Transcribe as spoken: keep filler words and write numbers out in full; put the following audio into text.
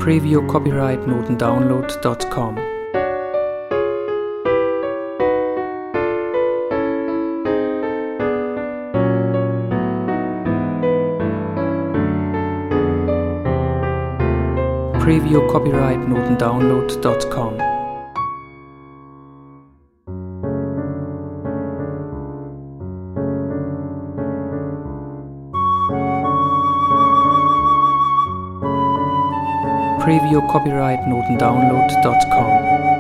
Preview copyright notendownload dot com. Preview copyright notendownload dot com. Preview copyright notendownload dot com.